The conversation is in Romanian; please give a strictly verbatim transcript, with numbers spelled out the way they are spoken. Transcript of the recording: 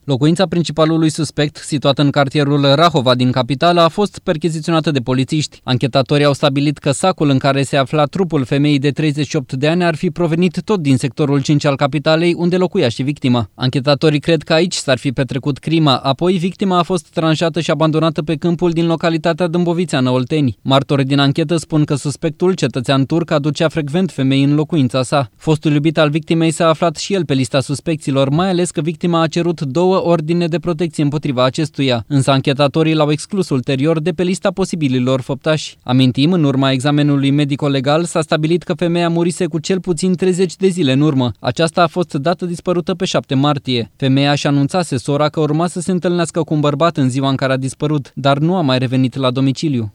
Locuința principalului suspect, situată în cartierul Rahova din capitală, a fost percheziționată de polițiști. Anchetatorii au stabilit că sacul în care se afla trupul femeii de treizeci și opt de ani ar fi provenit tot din sectorul cinci al capitalei, unde locuia și victima. Anchetatorii cred că aici s-ar fi petrecut crima, apoi victima a fost tranșată și abandonată pe câmpul din localitatea Dâmbovițeană, Olteni. Martorii din anchetă spun că suspectul, cetățean turc, aducea frecvent femei în locuința sa. Fostul iubit al victimei s-a aflat și el pe lista suspecților, mai ales că victima a cerut două ordine de protecție împotriva acestuia, însă anchetatorii l-au exclus ulterior de pe lista posibililor făptași. Amintim, în urma examenului medico-legal s-a stabilit că femeia murise cu cel puțin treizeci de zile în urmă. Aceasta a fost dată dispărută pe șapte martie. Femeia și anunțase sora că urma să se întâlnească cu un bărbat în ziua în care a dispărut, dar nu a mai revenit la domiciliu.